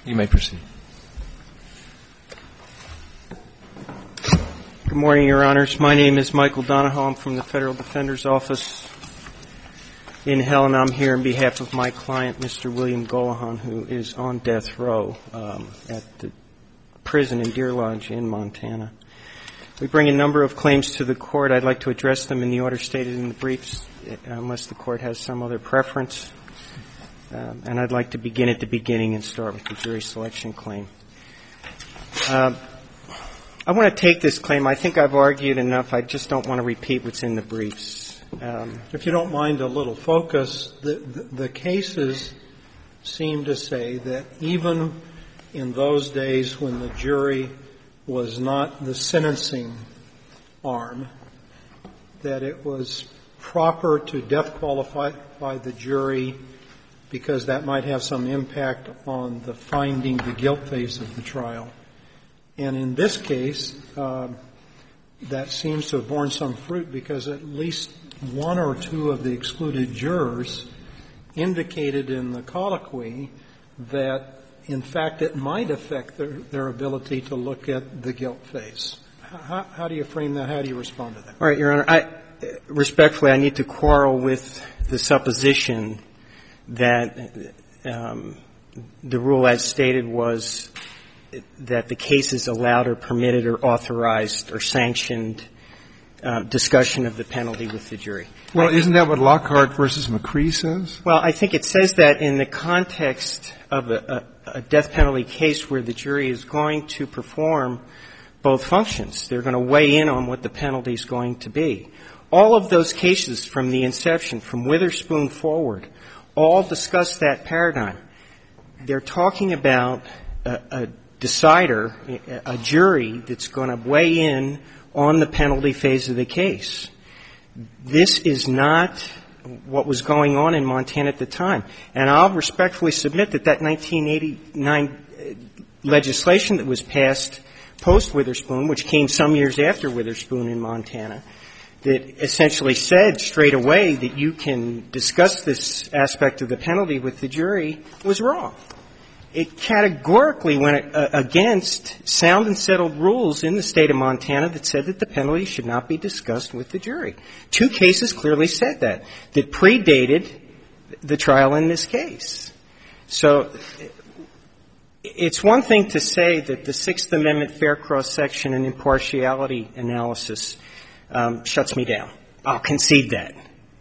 You may proceed. Good morning, Your Honors. My name is Michael Donahoe. I'm from the Federal Defender's Office in Hell, and I'm here on behalf of my client, Mr. William Golohan, who is on death row at the prison in Deer Lodge in Montana. We bring a number of claims to the Court. I'd like to address them in the order stated in the briefs, unless the Court has some other preference. And I'd like to begin at the beginning and start with the jury selection claim. I want to take this claim. I think I've argued enough. I just don't want to repeat what's in the briefs. If you don't mind a little focus, the cases seem to say that even in those days when the jury was not the sentencing arm, that it was proper to death qualify the jury because that might have some impact on the finding the guilt phase of the trial. And in this case, that seems to have borne some fruit because at least one or two of the excluded jurors indicated in the colloquy that, in fact, it might affect their ability to look at the guilt phase. How do you frame that? How do you respond to that? All right, Your Honor. Respectfully, I need to quarrel with the supposition that the rule as stated was that the cases allowed or permitted or authorized or sanctioned discussion of the penalty with the jury. Well, isn't that what Lockhart versus McCree says? Well, I think it says that in the context of a death penalty case where the jury is going to perform both functions. They're going to weigh in on what the penalty is going to be. All of those cases from the inception, from Witherspoon forward, all discuss that paradigm. They're talking about a decider, a jury that's going to weigh in on the penalty phase of the case. This is not what was going on in Montana at the time. And I'll respectfully submit that 1989 legislation that was passed post-Witherspoon, which came some years after Witherspoon in Montana, that essentially said straight away that you can discuss this aspect of the penalty with the jury, was wrong. It categorically went against sound and settled rules in the state of Montana that said that the penalty should not be discussed with the jury. Two cases clearly said that predated the trial in this case. So it's one thing to say that the Sixth Amendment fair cross-section and impartiality analysis shuts me down. I'll concede that.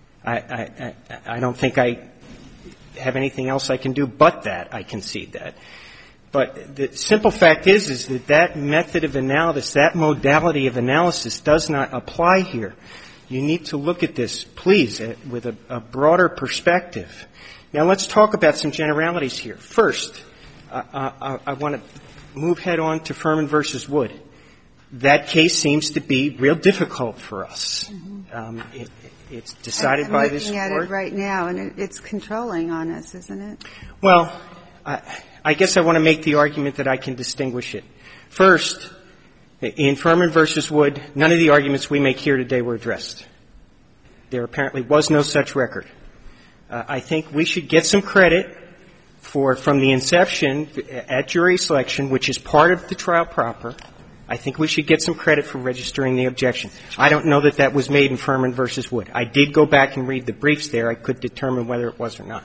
I don't think I have anything else I can do but that. I concede that. But the simple fact is that method of analysis, that modality of analysis does not apply here. You need to look at this, please, with a broader perspective. Now, let's talk about some generalities here. First, I want to move head on to Furman versus Wood. That case seems to be real difficult for us. It's decided by this Court. I'm looking at it right now, and it's controlling on us, isn't it? Well, I guess I want to make the argument that I can distinguish it. First, in Furman versus Wood, none of the arguments we make here today were addressed. There apparently was no such record. I think we should get some credit from the inception at jury selection, which is part of the trial proper. I think we should get some credit for registering the objection. I don't know that that was made in Furman versus Wood. I did go back and read the briefs there. I could determine whether it was or not.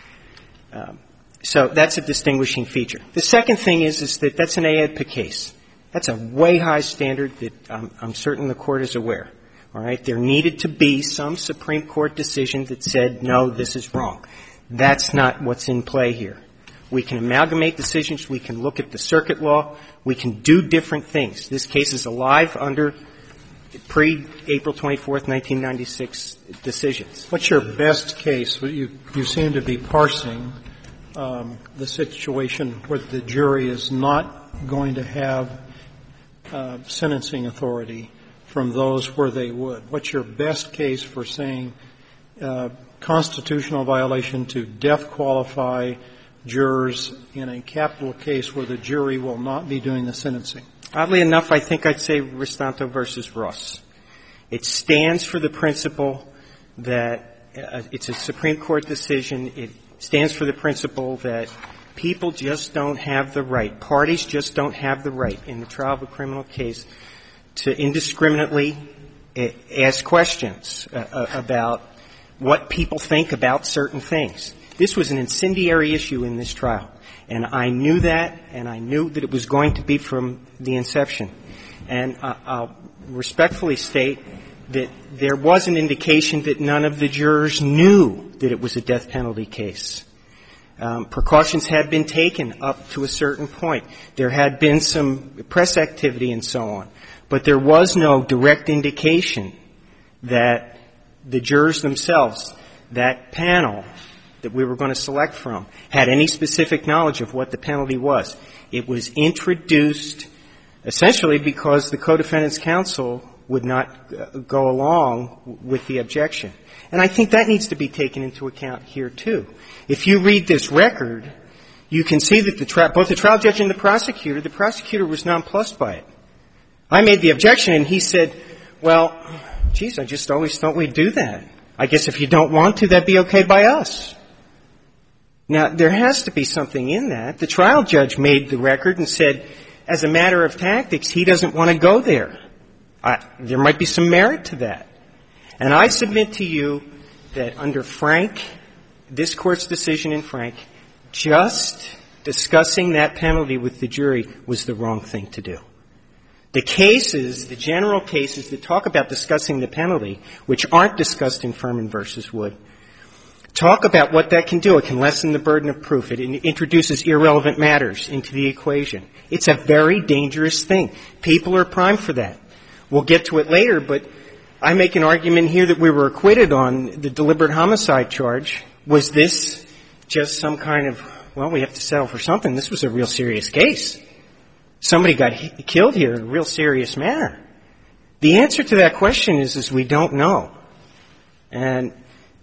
So that's a distinguishing feature. The second thing is that that's an AEDPA case. That's a way high standard that I'm certain the Court is aware. All right? There needed to be some Supreme Court decision that said, no, this is wrong. That's not what's in play here. We can amalgamate decisions. We can look at the circuit law. We can do different things. This case is alive under pre-April 24th, 1996 decisions. What's your best case? You seem to be parsing the situation where the jury is not going to have sentencing authority from those where they would. What's your best case for saying constitutional violation to death qualify jurors in a capital case where the jury will not be doing the sentencing? Oddly enough, I think I'd say Restanto versus Ross. It stands for the principle that it's a Supreme Court decision. It stands for the principle that People just don't have the right, parties just don't have the right in the trial of a criminal case to indiscriminately ask questions about what people think about certain things. This was an incendiary issue in this trial, and I knew that, and I knew that it was going to be from the inception. And I'll respectfully state that there was an indication that none of the jurors knew that it was a death penalty case. Precautions had been taken up to a certain point. There had been some press activity and so on. But there was no direct indication that the jurors themselves, that panel that we were going to select from, had any specific knowledge of what the penalty was. It was introduced essentially because the co-defendant's counsel would not go along with the objection. And I think that needs to be taken into account here, too. If you read this record, you can see that both the trial judge and the prosecutor was nonplussed by it. I made the objection, and he said, well, geez, I just always thought we'd do that. I guess if you don't want to, that'd be okay by us. Now, there has to be something in that. The trial judge made the record and said, as a matter of tactics, he doesn't want to go there. There might be some merit to that. And I submit to you that under Frank, this Court's decision in Frank, just discussing that penalty with the jury was the wrong thing to do. The cases, the general cases that talk about discussing the penalty, which aren't discussed in Furman v. Wood, talk about what that can do. It can lessen the burden of proof. It introduces irrelevant matters into the equation. It's a very dangerous thing. People are primed for that. We'll get to it later, but I make an argument here that we were acquitted on the deliberate homicide charge. Was this just some kind of, well, we have to settle for something? This was a real serious case. Somebody got killed here in a real serious manner. The answer to that question is we don't know. And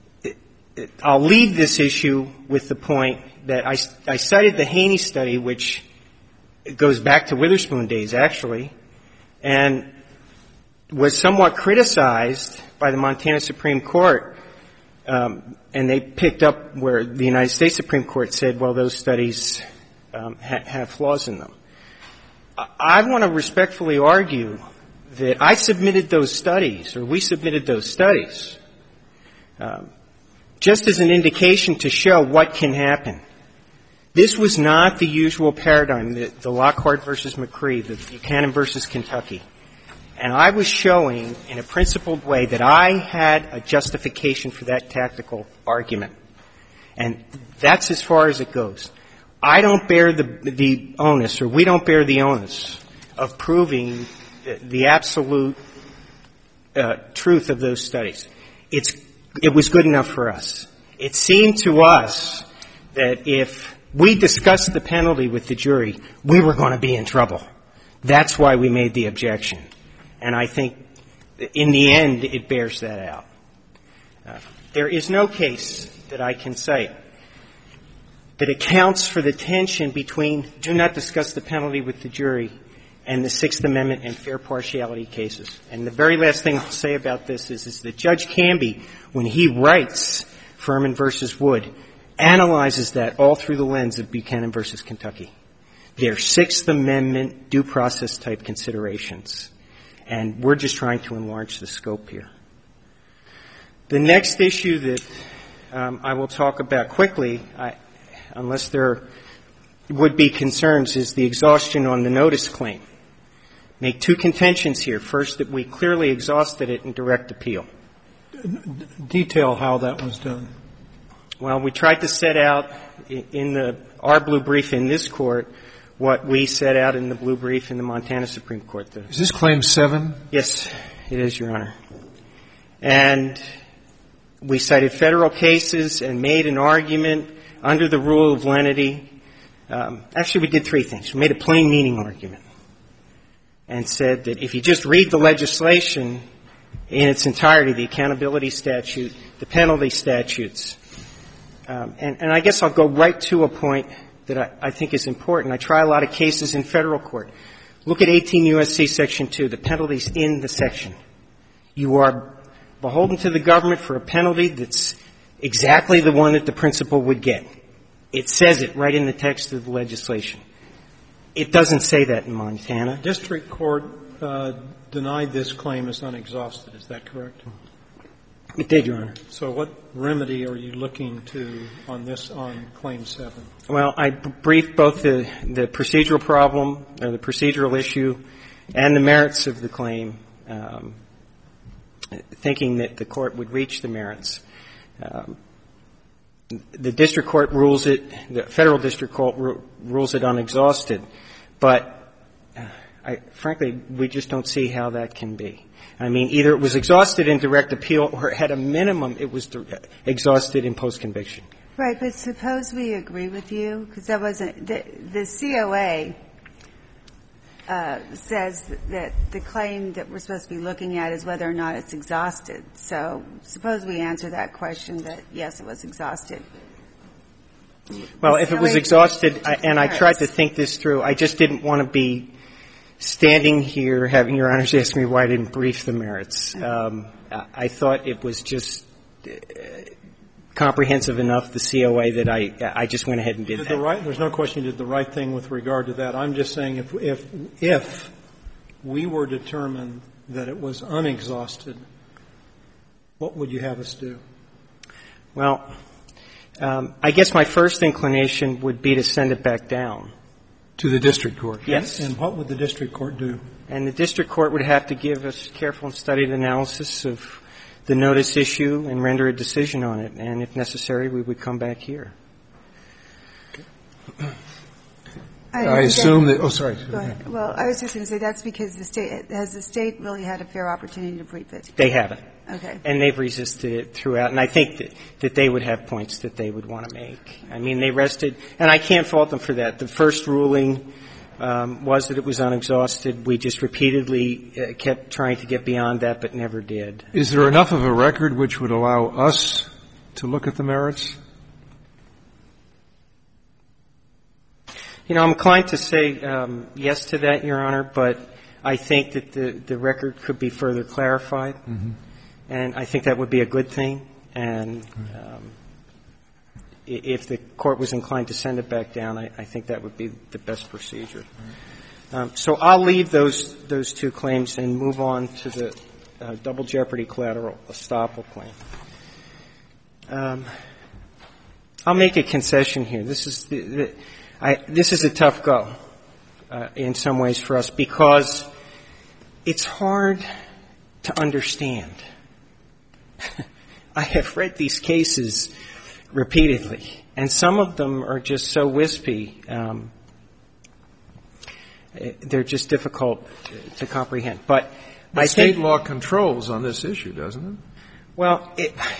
I'll leave this issue with the point that I cited the Haney study, which goes back to Witherspoon days, actually, and was somewhat criticized by the Montana Supreme Court, and they picked up where the United States Supreme Court said, well, those studies have flaws in them. I want to respectfully argue that I submitted those studies, or we submitted those studies, just as an indication to show what can happen. This was not the usual paradigm, the Lockhart versus McCree, the Buchanan versus Kentucky. And I was showing in a principled way that I had a justification for that tactical argument. And that's as far as it goes. I don't bear the onus, or we don't bear the onus of proving the absolute truth of those studies. It was good enough for us. It seemed to us that if we discussed the penalty with the jury, we were going to be in trouble. That's why we made the objection. And I think in the end it bears that out. There is no case that I can cite that accounts for the tension between do not discuss the penalty with the jury and the Sixth Amendment and fair partiality cases. And the very last thing I'll say about this is that Judge Canby, when he writes Furman versus Wood, analyzes that all through the lens of Buchanan versus Kentucky. They're Sixth Amendment due process type considerations. And we're just trying to enlarge the scope here. The next issue that I will talk about quickly, unless there would be concerns, is the exhaustion on the notice claim. Make two contentions here. First, that we clearly exhausted it in direct appeal. Detail how that was done. Well, we tried to set out in our blue brief in this court what we set out in the blue brief in the Montana Supreme Court. Is this Claim 7? Yes, it is, Your Honor. And we cited federal cases and made an argument under the rule of lenity. Actually, we did three things. We made a plain meaning argument and said that if you just read the legislation in its entirety, the accountability statute, the penalty statutes, and I guess I'll go right to a point that I think is important. I try a lot of cases in federal court. Look at 18 U.S.C. Section 2, the penalties in the section. You are beholden to the government for a penalty that's exactly the one that the principal would get. It says it right in the text of the legislation. It doesn't say that in Montana. District Court denied this claim as unexhausted. Is that correct? It did, Your Honor. So what remedy are you looking to on this, on Claim 7? Well, I briefed both the procedural problem, or the procedural issue, and the merits of the claim, thinking that the Court would reach the merits. The District Court rules it, the Federal District Court rules it unexhausted, but frankly, we just don't see how that can be. I mean, either it was exhausted in direct appeal or at a minimum it was exhausted in post-conviction. Right, but suppose we agree with you, because that wasn't the COA says that the claim that we're supposed to be looking at is whether or not it's exhausted. So suppose we answer that question that, yes, it was exhausted. Well, if it was exhausted, and I tried to think this through, I just didn't want to be standing here having Your Honors ask me why I didn't brief the merits. I thought it was just comprehensive enough, the COA, that I just went ahead and did that. There's no question you did the right thing with regard to that. I'm just saying if we were determined that it was unexhausted, what would you have us do? Well, I guess my first inclination would be to send it back down. To the district court? Yes. And what would the district court do? And the district court would have to give us careful and studied analysis of the notice issue and render a decision on it. And if necessary, we would come back here. I assume that – oh, sorry. Go ahead. Well, I was just going to say that's because the State – has the State really had a fair opportunity to brief it? They haven't. Okay. And they've resisted it throughout. And I think that they would have points that they would want to make. I mean, they rested – and I can't fault them for that. The first ruling was that it was unexhausted. We just repeatedly kept trying to get beyond that, but never did. Is there enough of a record which would allow us to look at the merits? You know, I'm inclined to say yes to that, Your Honor, but I think that the record could be further clarified. Mm-hmm. And I think that would be a good thing. And if the Court was inclined to send it back down, I think that would be the best procedure. So I'll leave those two claims and move on to the double jeopardy collateral estoppel claim. I'll make a concession here. This is a tough go in some ways for us because it's hard to understand. I have read these cases repeatedly, and some of them are just so wispy. They're just difficult to comprehend. But I think state law controls on this issue, doesn't it? Well,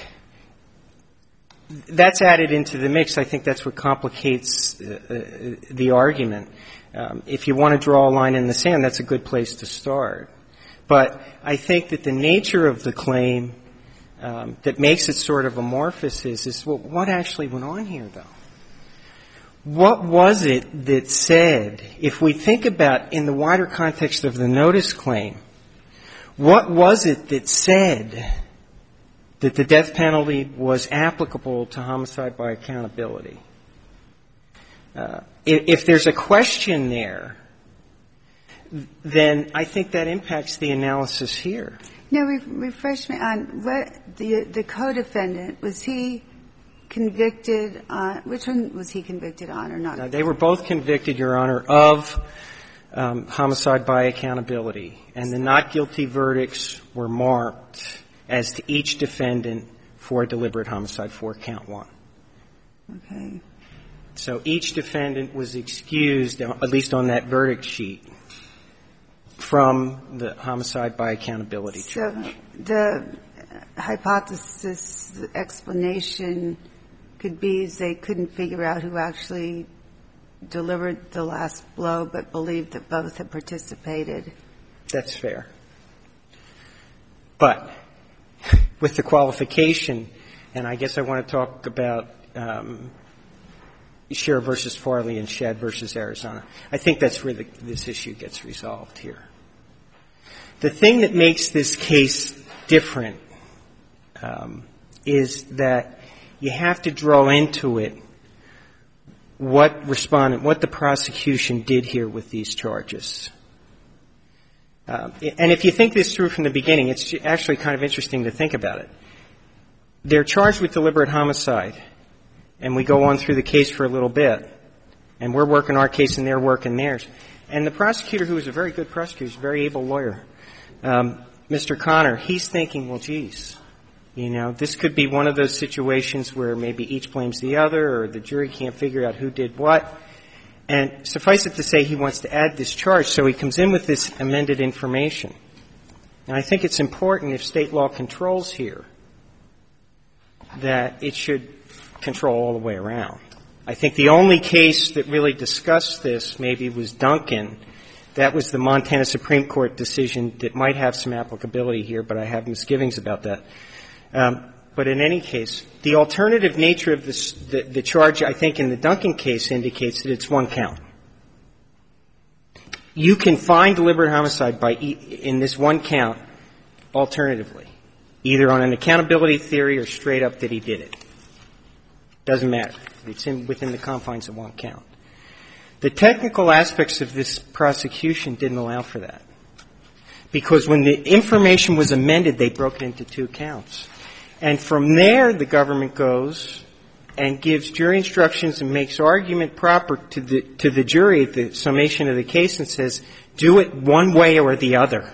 that's added into the mix. I think that's what complicates the argument. If you want to draw a line in the sand, that's a good place to start. But I think that the nature of the claim that makes it sort of amorphous is well, what actually went on here, though? What was it that said, if we think about in the wider context of the notice claim, what was it that said that the death penalty was applicable to homicide by accountability? If there's a question there, then I think that impacts the analysis here. Now, refresh me on what the co-defendant, was he convicted on, which one was he convicted on or not? They were both convicted, Your Honor, of homicide by accountability. And the not guilty verdicts were marked as to each defendant for deliberate homicide for count one. Okay. So each defendant was excused, at least on that verdict sheet, from the homicide by accountability charge. So the hypothesis, the explanation could be is they couldn't figure out who actually delivered the last blow, but believed that both had participated. That's fair. But with the qualification, and I guess I want to talk about Scherer versus Farley and Shedd versus Arizona. I think that's where this issue gets resolved here. The thing that makes this case different is that you have to draw into it what the prosecution did here with these charges. And if you think this through from the beginning, it's actually kind of interesting to think about it. They're charged with deliberate homicide, and we go on through the case for a little bit, and we're working our case and they're working theirs. And the prosecutor, who is a very good prosecutor, is a very able lawyer, Mr. Connor, he's thinking, well, geez, this could be one of those situations where maybe each blames the other or the jury can't figure out who did what. And suffice it to say, he wants to add this charge, so he comes in with this amended information. And I think it's important, if state law controls here, that it should control all the way around. I think the only case that really discussed this maybe was Duncan. That was the Montana Supreme Court decision that might have some applicability here, but I have misgivings about that. But in any case, the alternative nature of the charge, I think, in the Duncan case indicates that it's one count. You can find deliberate homicide in this one count alternatively, either on an accountability theory or straight up that he did it. Doesn't matter. It's within the confines of one count. The technical aspects of this prosecution didn't allow for that, because when the information was amended, they broke it into two counts. And from there, the government goes and gives jury instructions and makes argument proper to the jury at the summation of the case and says, do it one way or the other.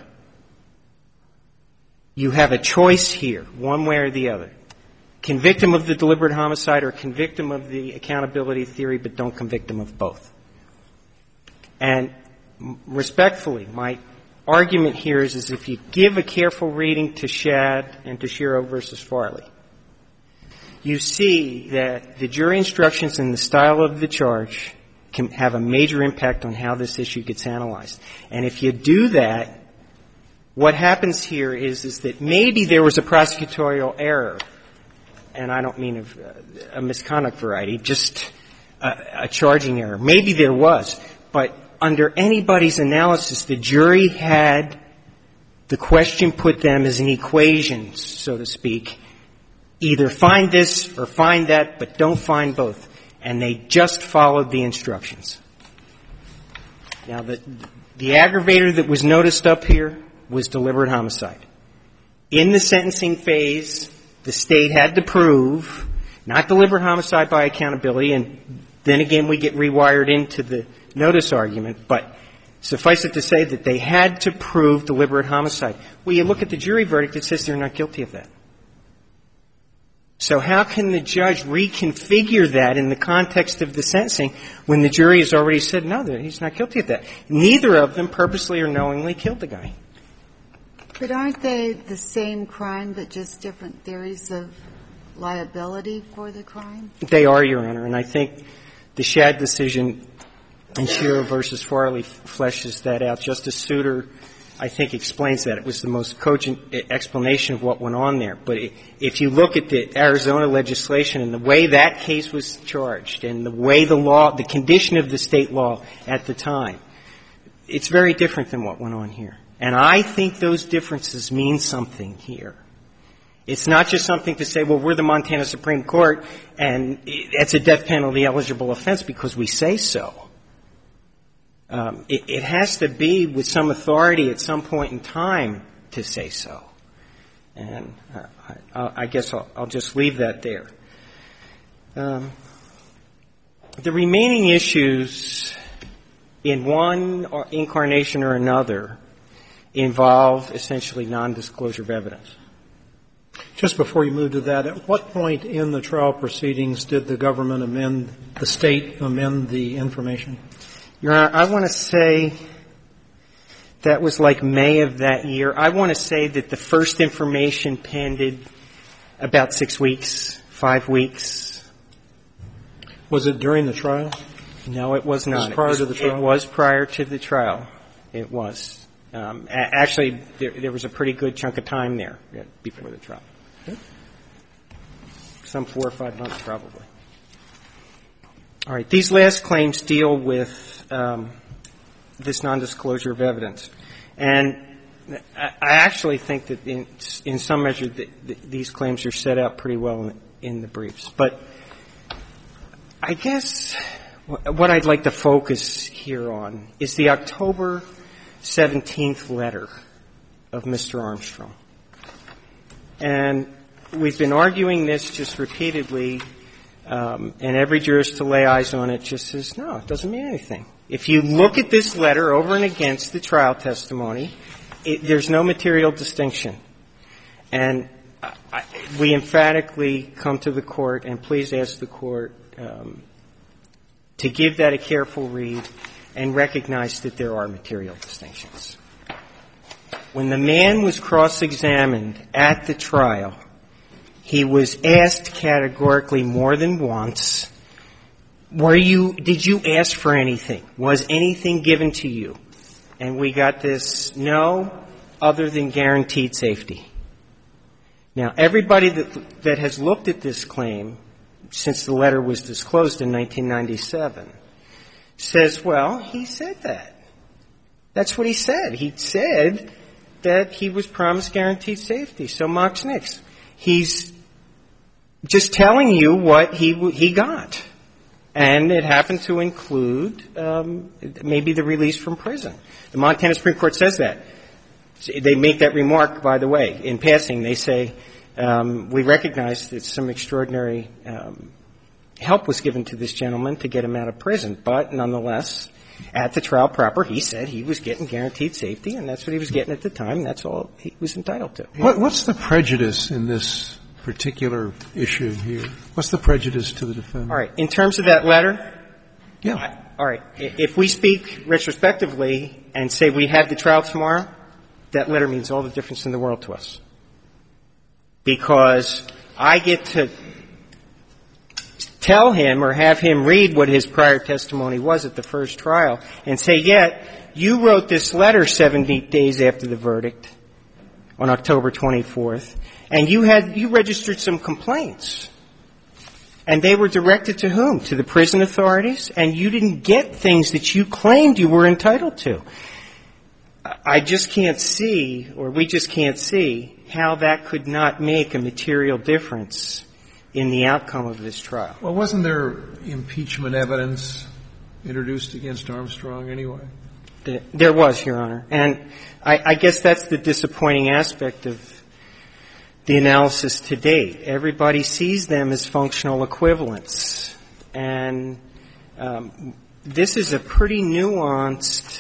You have a choice here, one way or the other. Convict him of the deliberate homicide or convict him of the accountability theory, but don't convict him of both. And respectfully, my argument here is if you give a careful reading to Shad and to Shiro versus Farley, you see that the jury instructions and the style of the charge can have a major impact on how this issue gets analyzed. And if you do that, what happens here is that maybe there was a prosecutorial error, and I don't mean a misconduct variety, just a charging error. Maybe there was, but under anybody's analysis, the jury had the question put them as an equation, so to speak. Either find this or find that, but don't find both. And they just followed the instructions. Now, the aggravator that was noticed up here was deliberate homicide. In the sentencing phase, the state had to prove not deliberate homicide by accountability, and then again we get rewired into the notice argument, but suffice it to say that they had to prove deliberate homicide. Well, you look at the jury verdict, it says they're not guilty of that. So how can the judge reconfigure that in the context of the sentencing when the jury has already said, no, he's not guilty of that? Neither of them purposely or knowingly killed the guy. But aren't they the same crime, but just different theories of liability for the crime? They are, Your Honor, and I think the Shad decision in Shiro versus Farley fleshes that out. Justice Souter, I think, explains that. It was the most cogent explanation of what went on there. But if you look at the Arizona legislation and the way that case was charged and the way the condition of the state law at the time, it's very different than what went on here. And I think those differences mean something here. It's not just something to say, well, we're the Montana Supreme Court and it's a death penalty eligible offense because we say so. It has to be with some authority at some point in time to say so. And I guess I'll just leave that there. The remaining issues in one incarnation or another involve essentially nondisclosure of evidence. Just before you move to that, at what point in the trial proceedings did the state amend the information? Your Honor, I want to say that was like May of that year. I want to say that the first information pended about 6 weeks, 5 weeks. Was it during the trial? No, it was not. It was prior to the trial? It was prior to the trial. It was. Actually, there was a pretty good chunk of time there before the trial. Some 4 or 5 months, probably. All right. These last claims deal with this nondisclosure of evidence. And I actually think that in some measure these claims are set out pretty well in the briefs. But I guess What I'd like to focus here on is the October 17th letter of Mr. Armstrong. And we've been arguing this just repeatedly, and every jurist to lay eyes on it just says, no, it doesn't mean anything. If you look at this letter over and against the trial testimony, there's no material distinction. And we emphatically come to the Court, and please ask the Court to give that a careful read and recognize that there are material distinctions. When the man was cross-examined at the trial, he was asked categorically more than once, did you ask for anything? Was anything given to you? And we got this, no, other than guaranteed safety. Now, everybody that has looked at this claim since the letter was disclosed in 1997 says, well, he said that. That's what he said. He said that he was promised guaranteed safety. So Mox Nix, he's just telling you what he got. And it happened to include maybe the release from prison. The Montana Supreme Court says that. They make that remark, by the way. In passing, they say, we recognize that some extraordinary help was given to this gentleman to get him out of prison. But nonetheless, at the trial proper, he said he was getting guaranteed safety, and that's what he was getting at the time, and that's all he was entitled to. What's the prejudice in this particular issue here? What's the prejudice to the defendant? All right. In terms of that letter? Yeah. All right. If we speak retrospectively and say we have the trial tomorrow, that letter means all the difference in the world to us. Because I get to tell him or have him read what his prior testimony was at the first trial and say, you wrote this letter 70 days after the verdict on October 24th, and you registered some complaints. And they were directed to whom? To the prison authorities, and you didn't get things that you claimed you were entitled to. I just can't see, or we just can't see, how that could not make a material difference in the outcome of this trial. Well, wasn't there impeachment evidence introduced against Armstrong anyway? There was, Your Honor. And I guess that's the disappointing aspect of the analysis to date. Everybody sees them as functional equivalents. And this is a pretty nuanced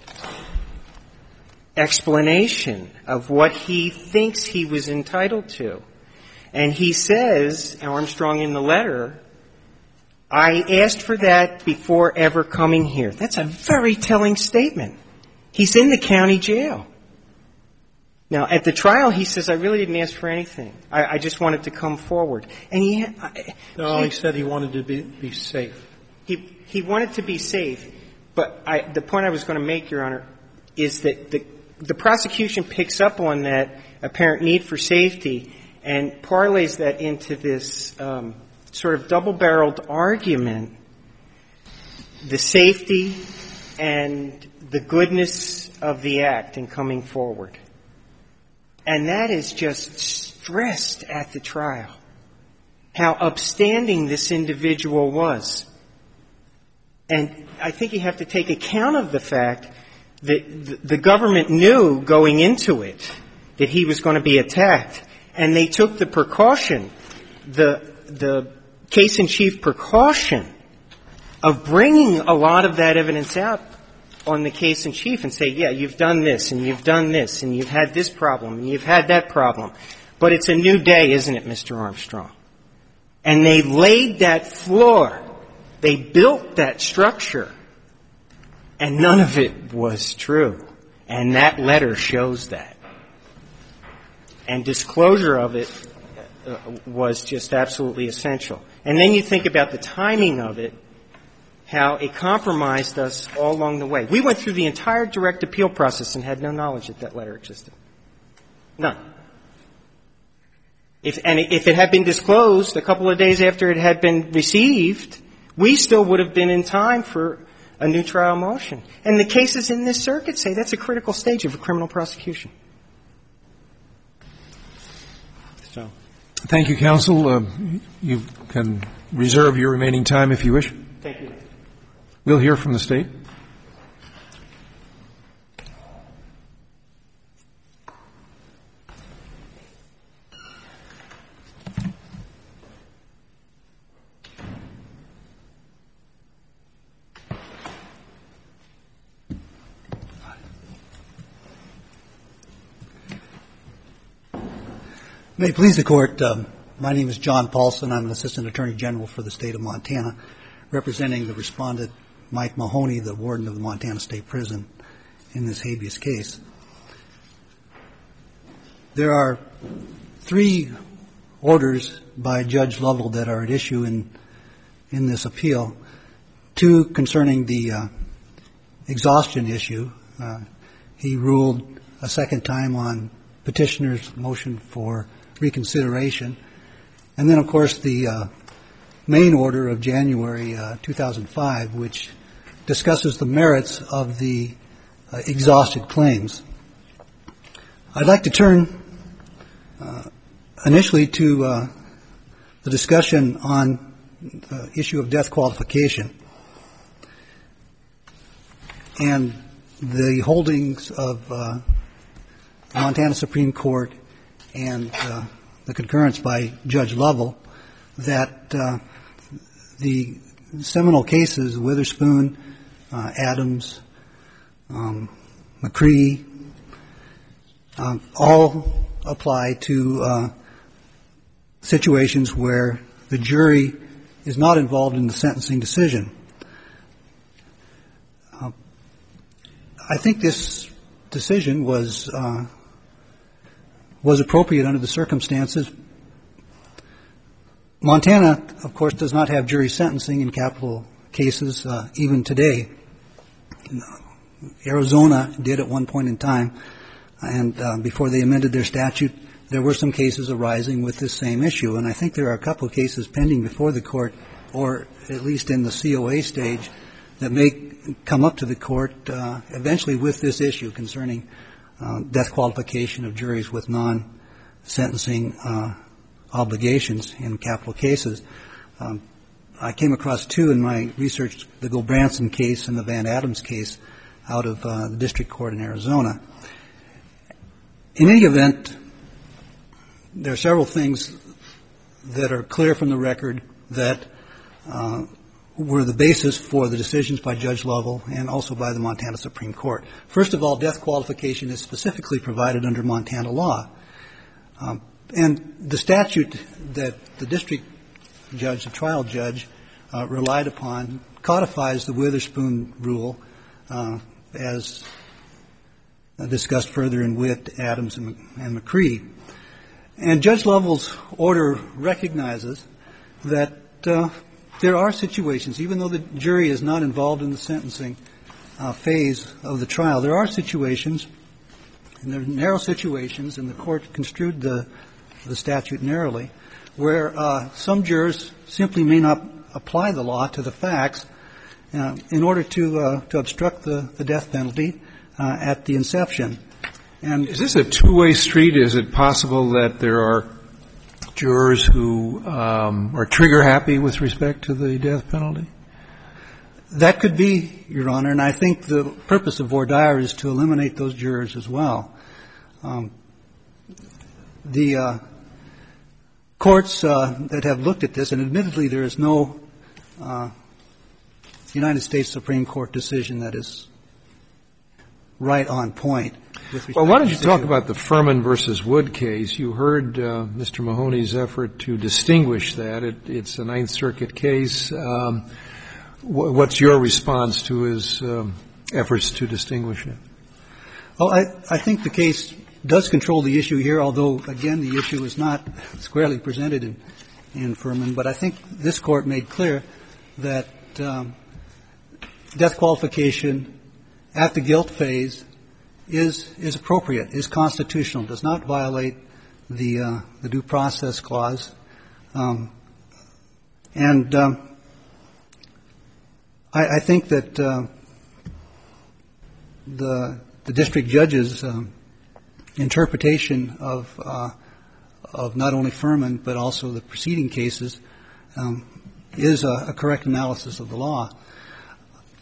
explanation of what he thinks he was entitled to. And he says, Armstrong in the letter, I asked for that before ever coming here. That's a very telling statement. He's in the county jail. Now, at the trial, he says, I really didn't ask for anything. I just wanted to come forward. And he said he wanted to be safe. He wanted to be safe. But the point I was going to make, Your Honor, is that the prosecution picks up on that apparent need for safety and parlays that into this sort of double-barreled argument, the safety and the goodness of the act in coming forward. And that is just stressed at the trial, how upstanding this individual was. And I think you have to take account of the fact that the government knew going into it that he was going to be attacked. And they took the precaution, the case-in-chief precaution of bringing a lot of that evidence out on the case-in-chief and say, you've done this, and you've done this, and you've had this problem, and you've had that problem. But it's a new day, isn't it, Mr. Armstrong? And they laid that floor. They built that structure. And none of it was true. And that letter shows that. And disclosure of it was just absolutely essential. And then you think about the timing of it, how it compromised us all along the way. We went through the entire direct appeal process and had no knowledge that that letter existed. None. If it had been disclosed a couple of days after it had been received, we still would have been in time for a new trial motion. And the cases in this circuit say that's a critical stage of a criminal prosecution. So, thank you, counsel. You can reserve your remaining time if you wish. Thank you. We'll hear from the State. May it please the Court, my name is John Paulson. I'm an Assistant Attorney General for the State of Montana, representing the respondent, Mike Mahoney, the warden of the Montana State Prison, in this habeas case. There are 3 orders by Judge Lovell that are at issue in this appeal, 2 concerning the exhaustion issue. He ruled a second time on petitioner's motion for reconsideration. And then, of course, the main order of January 2005, which discusses the merits of the exhausted claims. I'd like to turn initially to the discussion on the issue of death qualification and the holdings of the Montana Supreme Court and the concurrence by Judge Lovell that the seminal cases, Witherspoon, Adams, McCree, all apply to situations where the jury is not involved in the sentencing decision. I think this decision was appropriate under the circumstances. Montana, of course, does not have jury sentencing in capital cases even today. Arizona did at one point in time, and before they amended their statute, there were some cases arising with this same issue. And I think there are a couple of cases pending before the court, or at least in the COA stage, that may come up to the court eventually with this issue concerning death qualification of juries with non-sentencing obligations in capital cases. I came across 2 in my research, the Gulbranson case and the Van Adams case out of the district court in Arizona. In any event, there are several things that are clear from the record that were the basis for the decisions by Judge Lovell and also by the Montana Supreme Court. First of all, death qualification is specifically provided under Montana law. And the statute that the district judge, the trial judge, relied upon codifies the Witherspoon rule as discussed further in Witt, Adams, and McCree. And Judge Lovell's order recognizes that there are situations, even though the jury is not involved in the sentencing phase of the trial, there are situations, and there are narrow situations, and the court construed the statute narrowly, where some jurors simply may not apply the law to the facts in order to obstruct the death penalty at the inception. And is this a two-way street? Is it possible that there are jurors who are trigger happy with respect to the death penalty? That could be, Your Honor, and I think the purpose of voir dire is to eliminate those jurors as well. The courts that have looked at this, and admittedly there is no United States Supreme Court decision that is right on point. Well, why don't you talk about the Furman versus Wood case? You heard Mr. Mahoney's effort to distinguish that. It's a Ninth Circuit case. What's your response to his efforts to distinguish it? Well, I think the case does control the issue here, although, again, the issue is not squarely presented in Furman. But I think this Court made clear that death qualification at the guilt phase is appropriate, is constitutional, does not violate the due process clause. And I think that the district judge's interpretation of not only Furman but also the preceding cases is a correct analysis of the law.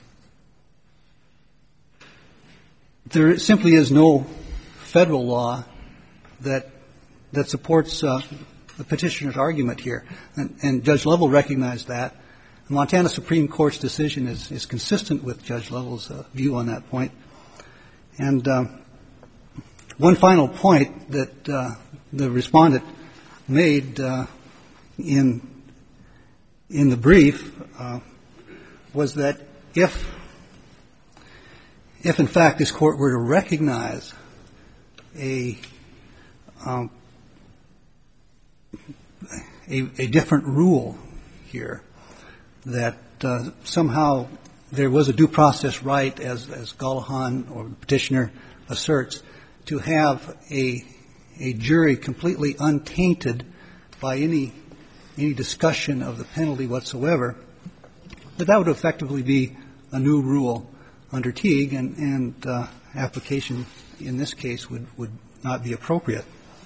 there simply is no Federal law that supports the petitioner's argument here. And Judge Lovell recognized that. The Montana Supreme Court's decision is consistent with Judge Lovell's view on that point. And one final point that the Respondent made in the brief was that if in fact this Court were to recognize a different rule here, that somehow there was a due process right, as Gullahan or the petitioner asserts, to have a jury completely untainted by any discussion of the penalty whatsoever, that would effectively be a new rule under Teague, and application in this case would not be appropriate.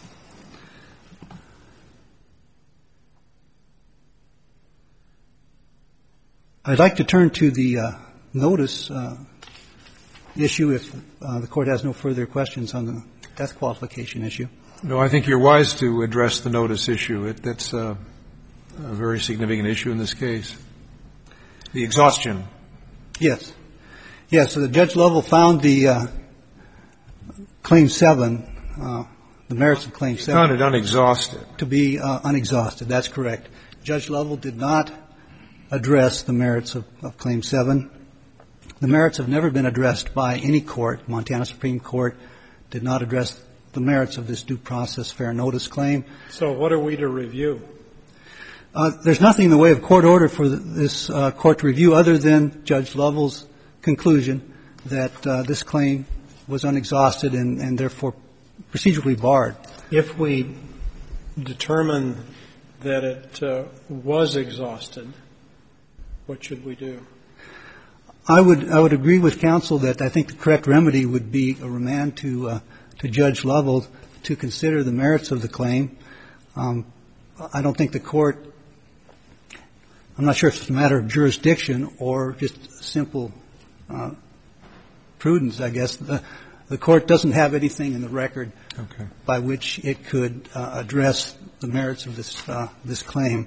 I'd like to turn to the notice issue if the Court has no further questions on the death qualification issue. No, I think you're wise to address the notice issue. That's a very significant issue in this case. The exhaustion. Yes. Yes, so the Judge Lovell found the Claim 7, the merits of Claim 7. Found it unexhausted. To be unexhausted. That's correct. Judge Lovell did not address the merits of Claim 7. The merits have never been addressed by any court. Montana Supreme Court did not address the merits of this due process fair notice claim. So what are we to review? There's nothing in the way of court order for this Court to review other than Judge Lovell's conclusion that this claim was unexhausted and therefore procedurally barred. If we determine that it was exhausted, what should we do? I would agree with counsel that I think the correct remedy would be a remand to Judge Lovell to consider the merits of the claim. I don't think the Court – I'm not sure if it's a matter of jurisdiction or just simple prudence, I guess. The Court doesn't have anything in the record by which it could address the merits of this claim.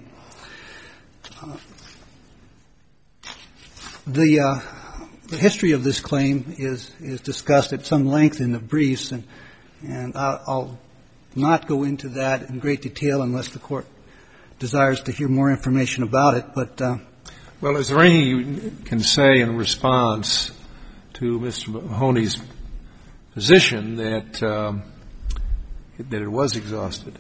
The history of this claim is discussed at some length in the briefs, and I'll not go into that in great detail unless the Court desires to hear more information about it. But well, is there anything you can say in response to Mr. Mahoney's position that it was exhausted?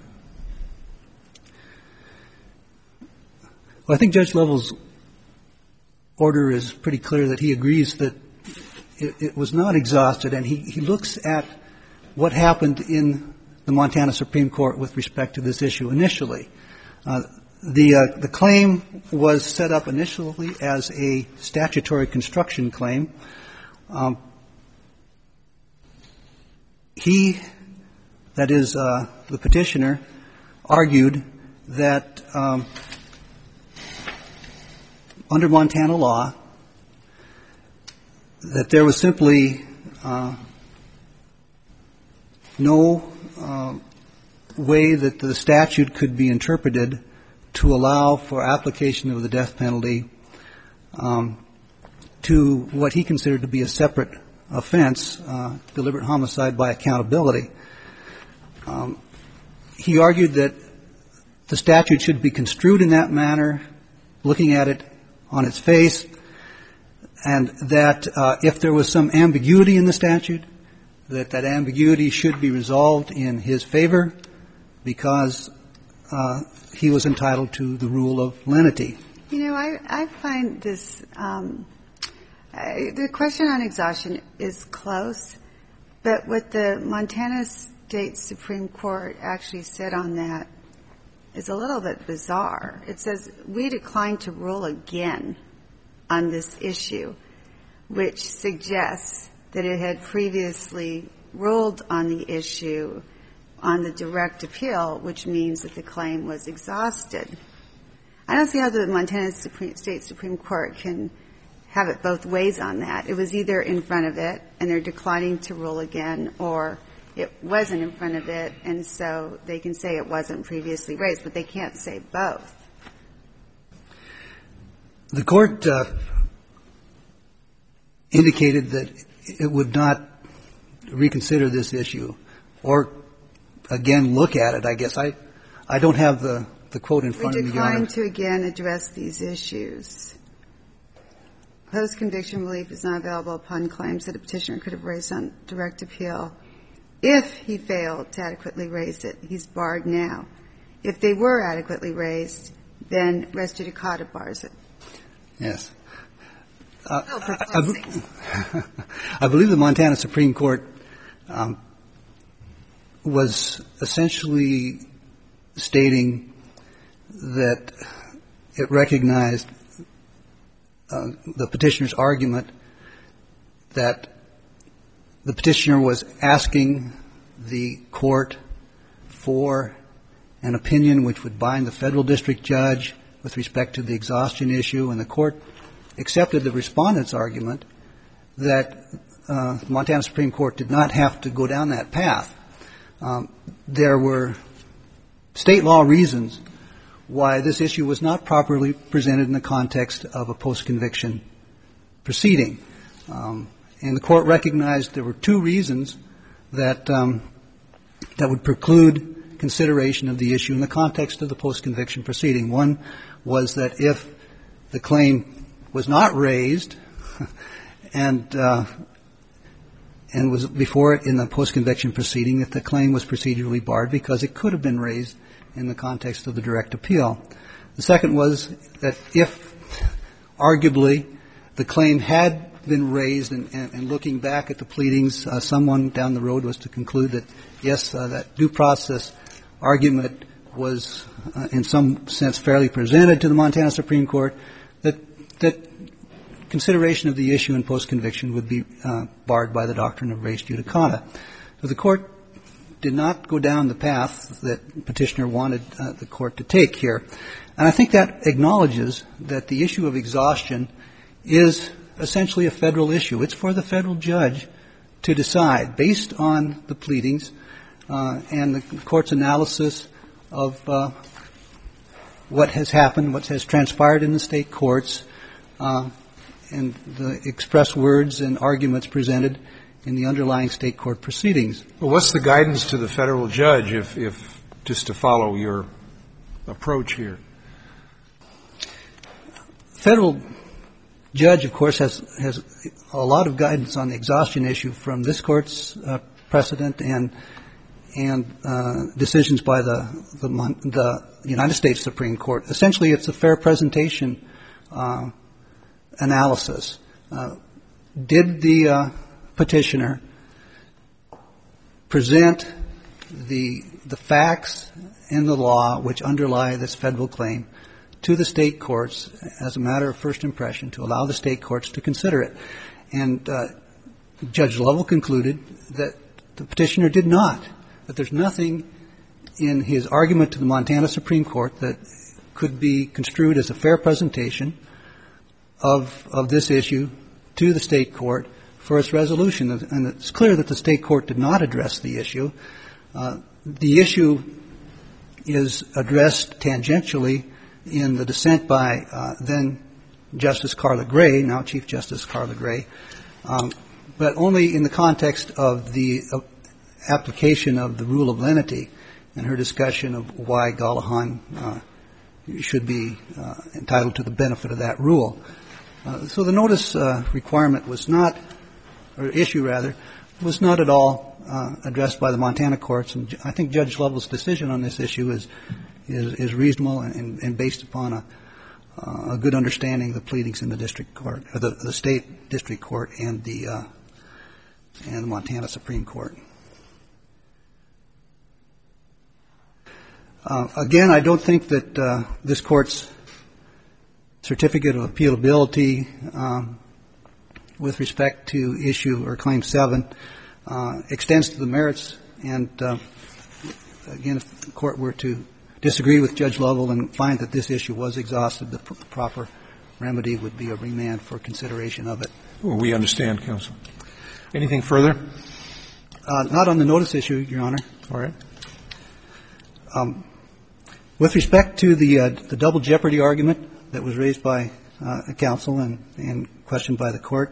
Well, I think Judge Lovell's order is pretty clear that he agrees that it was not exhausted, and he looks at what happened in the Montana Supreme Court with respect to this issue initially. The claim was set up initially as a statutory construction claim. He, that is, the petitioner, argued that under Montana law, that there was simply no way that the statute could be interpreted to allow for application of the death penalty to what he considered to be a separate offense, deliberate homicide by accountability. He argued that the statute should be construed in that manner, looking at it on its face, and that if there was some ambiguity in the statute, that ambiguity should be resolved in his favor because he was entitled to the rule of lenity. You know, I find this the question on exhaustion is close, but what the Montana State Supreme Court actually said on that is a little bit bizarre. It says, we decline to rule again on this issue, which suggests that it had previously ruled on the issue on the direct appeal, which means that the claim was exhausted. I don't see how the Montana State Supreme Court can have it both ways on that. It was either in front of it and they're declining to rule again, or it wasn't in front of it, and so they can say it wasn't previously raised, but they can't say both. The Court indicated that it would not reconsider this issue or, again, look at it, I guess. I don't have the quote in front of me, Your Honor. We decline to again address these issues. Post-conviction relief is not available upon claims that a petitioner could have raised on direct appeal. If he failed to adequately raise it, he's barred now. If they were adequately raised, then res judicata bars it. Yes. I believe the Montana Supreme Court was essentially stating that it recognized the petitioner's argument that the petitioner was asking the court for an opinion which would bind the federal district judge with respect to the exhaustion issue, and the court accepted the respondent's argument that the Montana Supreme Court did not have to go down that path. There were state law reasons why this issue was not properly presented in the context of a post-conviction proceeding. And the court recognized there were two reasons that would preclude consideration of the issue in the context of the post-conviction proceeding. One was that if the claim was not raised and was before it in the post-conviction proceeding, that the claim was procedurally barred because it could have been raised in the context of the direct appeal. The second was that if arguably the claim had been raised and looking back at the pleadings, someone down the road was to conclude that, yes, that due process argument was in some sense fairly presented to the Montana Supreme Court, that consideration of the issue in post-conviction would be barred by the doctrine of res judicata. So the court did not go down the path that Petitioner wanted the court to take here. And I think that acknowledges that the issue of exhaustion is essentially a federal issue. It's for the federal judge to decide based on the pleadings and the court's analysis of what has happened, what has transpired in the state courts, and the express words and arguments presented in the underlying state court proceedings. Well, what's the guidance to the federal judge if just to follow your approach here? Federal judge, of course, has a lot of guidance on the exhaustion issue from this court's precedent and decisions by the United States Supreme Court. Essentially, it's a fair presentation analysis. Did the petitioner present the facts and the law which underlie this federal claim to the state courts as a matter of first impression to allow the state courts to consider it? And Judge Lovell concluded that the petitioner did not, that there's nothing in his argument to the Montana Supreme Court that could be construed as a fair presentation of this issue to the state court for its resolution. And it's clear that the state court did not address the issue. The issue is addressed tangentially in the dissent by then Justice Carla Gray, now Chief Justice Carla Gray, but only in the context of the application of the rule of lenity and her discussion of why Gallahan should be entitled to the benefit of that rule. So the notice requirement was not, or issue rather, was not at all addressed by the Montana courts. And I think Judge Lovell's decision on this issue is reasonable and based upon a good understanding of the pleadings in the district court, or the state district court and the Montana Supreme Court. Again, I don't think that this Court's certificate of appealability with respect to issue or Claim 7 extends to the merits. And, again, if the Court were to disagree with Judge Lovell and find that this issue was exhausted, the proper remedy would be a remand for consideration of it. Well, we understand, counsel. Anything further? Not on the notice issue, Your Honor. All right. With respect to the double jeopardy argument that was raised by counsel and questioned by the Court,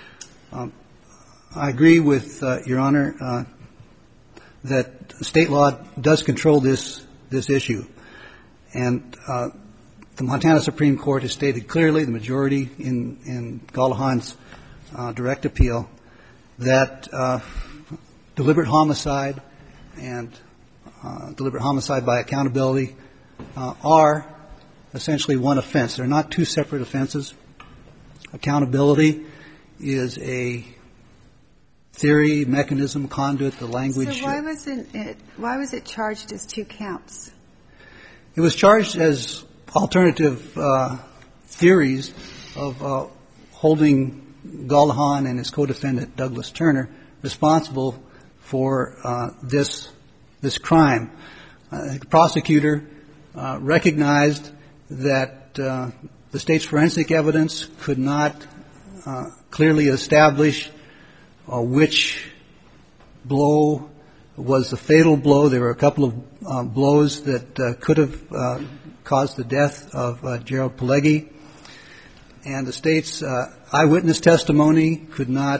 I agree with Your Honor that State law does control this issue. And the Montana Supreme Court has stated clearly, the majority in Galahan's direct appeal, that deliberate homicide and deliberate homicide by accountability are essentially one offense. They're not two separate offenses. Accountability is a theory, mechanism, conduit, the language. So why was it charged as two counts? It was charged as alternative theories of holding Galahan and his co-defendant, Douglas Turner, responsible for this crime. The prosecutor recognized that the State's forensic evidence could not clearly establish which blow was the fatal blow. There were a couple of blows that could have caused the death of Gerald Pileggi. And the State's eyewitness testimony could not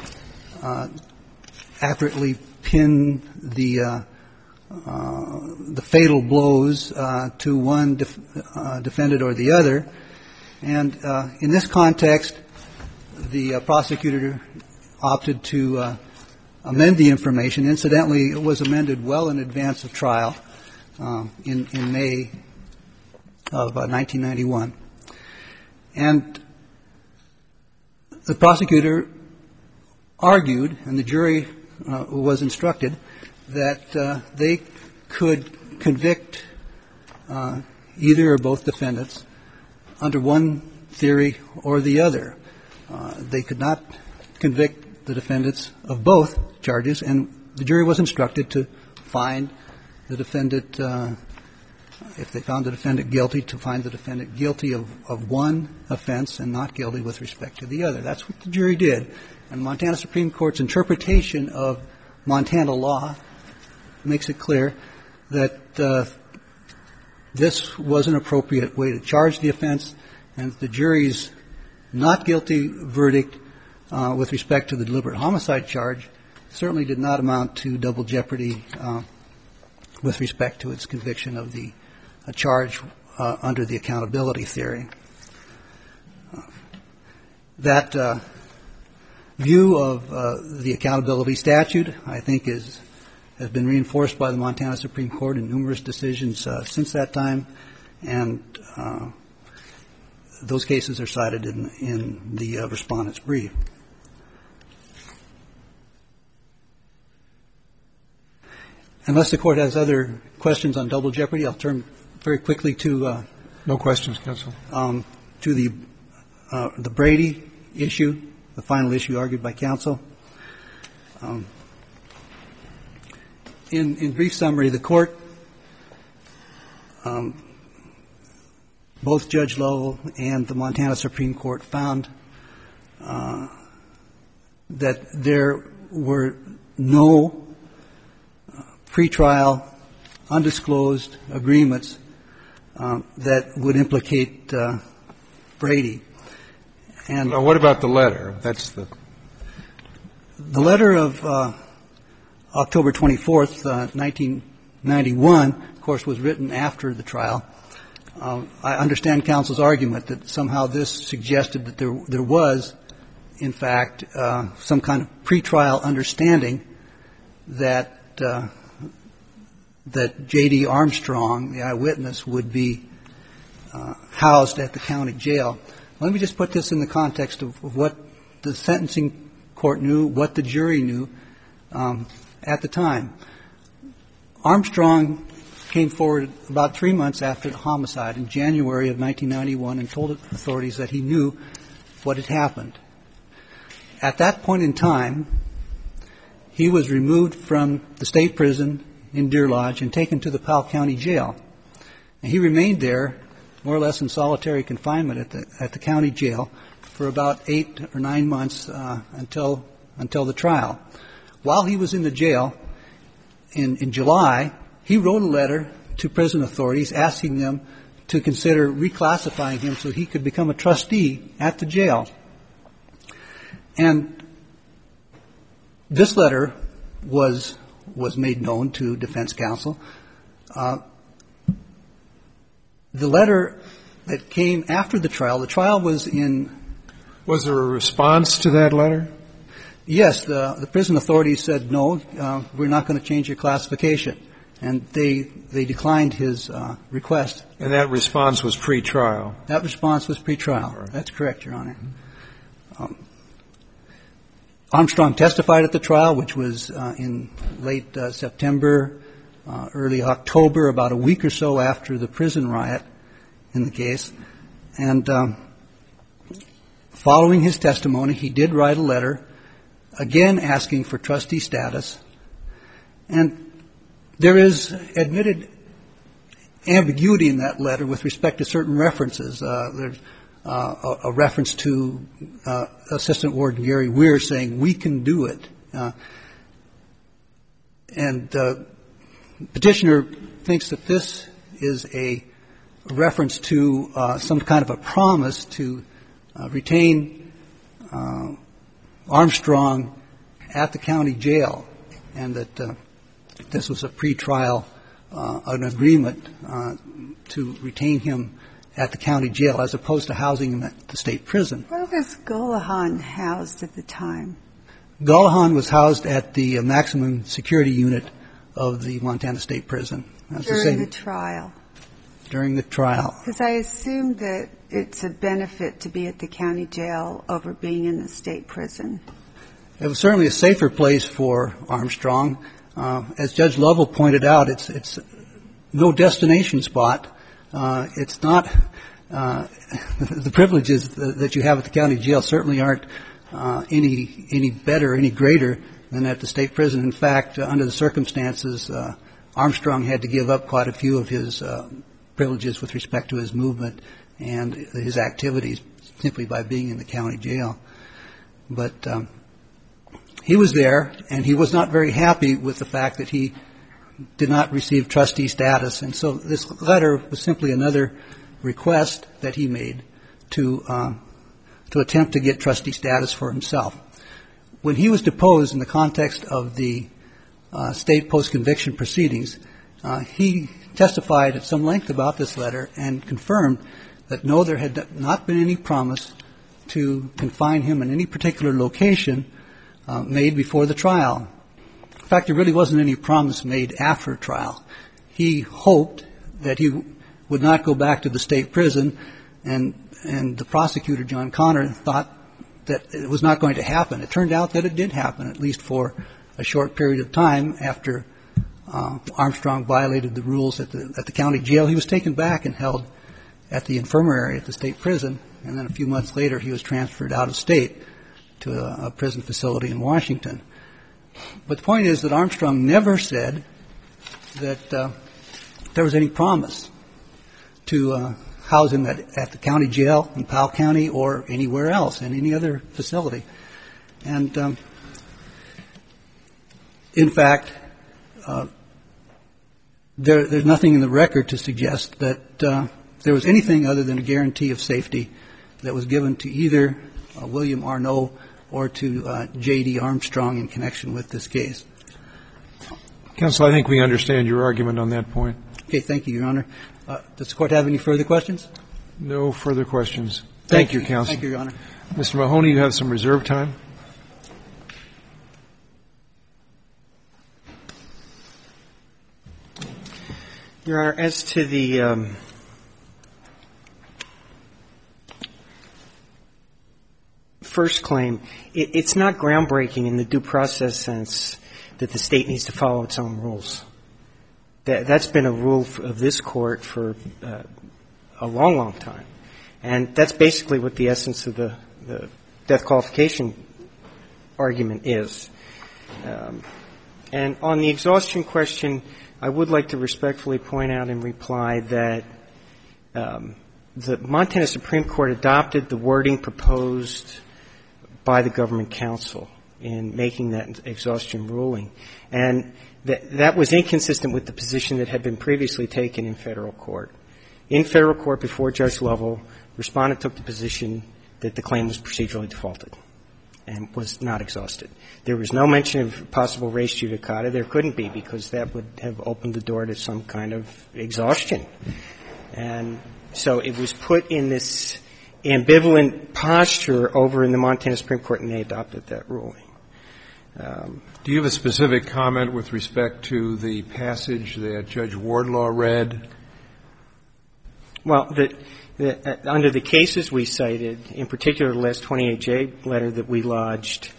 accurately pin the fatal blows to one defendant or the other. And in this context, the prosecutor opted to amend the information. Incidentally, it was amended well in advance of trial in May of 1991. And the prosecutor argued, and the jury was instructed, that they could convict either or both defendants under one theory or the other. They could not convict the defendants of both charges, and the jury was instructed to find the defendant, if they found the defendant guilty, to find the defendant guilty of one offense and not guilty with respect to the other. That's what the jury did. And the Montana Supreme Court's interpretation of Montana law makes it clear that this was an appropriate way to charge the offense, and the jury's not guilty verdict with respect to the deliberate homicide charge certainly did not amount to double jeopardy with respect to its conviction of the charge under the accountability theory. That view of the accountability statute, I think, has been reinforced by the Montana Supreme Court in numerous decisions since that time, and those cases are cited in the Respondent's brief. Unless the Court has other questions on double jeopardy, I'll turn very quickly to no questions, counsel. To the Brady issue, the final issue argued by counsel. In brief summary, the Court, both Judge Lowell and the Montana Supreme Court, found that there were no pretrial, undisclosed agreements that would implicate Brady. And now, what about the letter? That's the letter of October 24th, 1991, of course, was written after the trial. I understand counsel's argument that somehow this suggested that there was, in fact, some kind of pretrial understanding that J.D. Armstrong, the eyewitness, would be housed at the county jail. Let me just put this in the context of what the sentencing court knew, what the jury knew at the time. Armstrong came forward about 3 months after the homicide in January of 1991 and told authorities that he knew what had happened. At that point in time, he was removed from the state prison in Deer Lodge and taken to the Powell County Jail. And he remained there more or less in solitary confinement at the county jail for about 8 or 9 months until the trial. While he was in the jail in July, he wrote a letter to prison authorities asking them to consider reclassifying him so he could become a trustee at the jail. And this letter was made known to defense counsel. The letter that came after the trial was in... Was there a response to that letter? Yes. The prison authorities said, no, we're not going to change your classification. And they declined his request. And that response was pre-trial? That response was pre-trial. Right. That's correct, Your Honor. Armstrong testified at the trial, which was in late September, early October, about a week or so after the prison riot in the case. And following his testimony, he did write a letter, again asking for trustee status. And there is admitted ambiguity in that letter with respect to certain references. There's a reference to Assistant Warden Gary Weir saying, we can do it. And petitioner thinks that this is a reference to some kind of a promise to retain Armstrong at the county jail, and that this was a pre-trial an agreement to retain him at the county jail as opposed to housing him at the state prison. Where was Golahan housed at the time? Golahan was housed at the maximum security unit of the Montana State Prison. During the trial? During the trial. Because I assume that it's a benefit to be at the county jail over being in the state prison. It was certainly a safer place for Armstrong. As Judge Lovell pointed out, it's no destination spot. It's not the privileges that you have at the county jail certainly aren't any better, any greater than at the state prison. In fact, under the circumstances, Armstrong had to give up quite a few of his privileges with respect to his movement and his activities simply by being in the county jail. But he was there, and he was not very happy with the fact that he did not receive trustee status. And so this letter was simply another request that he made to attempt to get trustee status for himself. When he was deposed in the context of the state post-conviction proceedings, he testified at some length about this letter and confirmed that no, there had not been any promise to confine him in any particular location made before the trial. In fact, there really wasn't any promise made after trial. He hoped that he would not go back to the state prison, and the prosecutor, John Connor, thought that it was not going to happen. It turned out that it did happen, at least for a short period of time after Armstrong violated the rules at the county jail. He was taken back and held at the infirmary at the state prison, and then a few months later he was transferred out of state to a prison facility in Washington. But the point is that Armstrong never said that there was any promise to house him at the county jail in Powell County or anywhere else, in any other facility. And in fact, there's nothing in the record to suggest that there was anything other than a guarantee of safety that was given to either William Arnault or to J.D. Armstrong in connection with this case. Counsel, I think we understand your argument on that point. Okay, thank you, Your Honor. Does the Court have any further questions? No further questions. Thank you, Counsel. Thank you, Your Honor. Mr. Mahoney, you have some reserve time. Your Honor, as to the first claim, it's not groundbreaking in the due process sense that the state needs to follow its own rules. That's been a rule of this Court for a long, long time. And that's basically what the essence of the death qualification argument is. And on the exhaustion question, I would like to respectfully point out in reply that the Montana Supreme Court adopted the wording proposed by the government counsel in making that exhaustion ruling. And that was inconsistent with the position that had been previously taken in federal court. In federal court before Judge Lovell, respondent took the position that the claim was procedurally defaulted and was not exhausted. There was no mention of possible res judicata. There couldn't be, because that would have opened the door to some kind of exhaustion. And so it was put in this ambivalent posture over in the Montana Supreme Court, and they adopted that ruling. Do you have a specific comment with respect to the passage that Judge Wardlaw read? Well, under the cases we cited, in particular the last 28J letter that we lodged,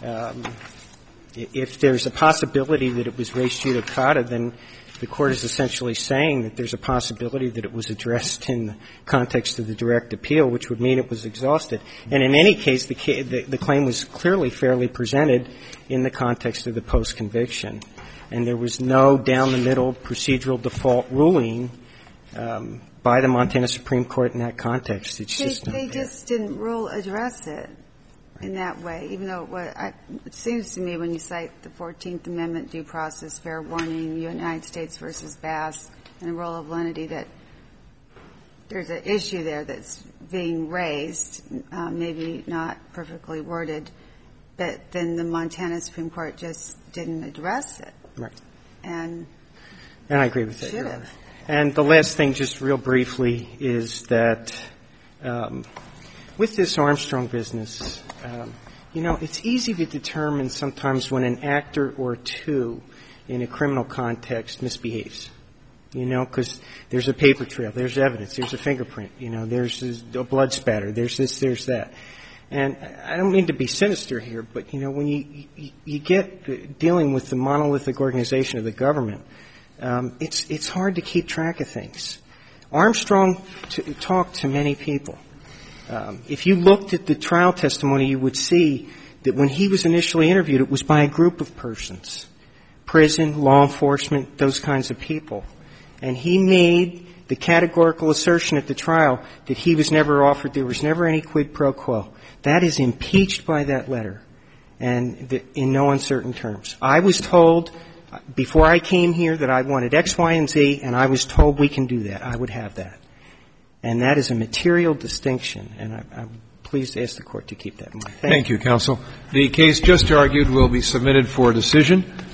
if there's a possibility that it was res judicata, then the Court is essentially saying that there's a possibility that it was addressed in the context of the direct appeal, which would mean it was exhausted. And in any case, the claim was clearly fairly presented in the context of the post-conviction. And there was no down-the-middle procedural default ruling by the Montana Supreme Court in that context. It's just not there. They just didn't address it in that way, even though it seems to me when you cite the 14th Amendment due process, fair warning, United States versus Bass, and the role of lenity, that there's an issue there that's being raised, maybe not perfectly worded, but then the Montana Supreme Court just didn't address it. Right. And I agree with that, Your Honor. And the last thing, just real briefly, is that with this Armstrong business, it's easy to determine sometimes when an actor or two in a criminal context misbehaves, because there's a paper trail, there's evidence, there's a fingerprint, there's a blood spatter, there's this, there's that. And I don't mean to be sinister here, but, when you get dealing with the monolithic organization of the government, it's hard to keep track of things. Armstrong talked to many people. If you looked at the trial testimony, you would see that when he was initially interviewed, it was by a group of persons, prison, law enforcement, those kinds of people. And he made the categorical assertion at the trial that he was never offered, there was never any quid pro quo. That is impeached by that letter, and in no uncertain terms. I was told before I came here that I wanted X, Y, and Z, and I was told we can do that. I would have that. And that is a material distinction, and I'm pleased to ask the Court to keep that in mind. Thank you, counsel. The case just argued will be submitted for decision.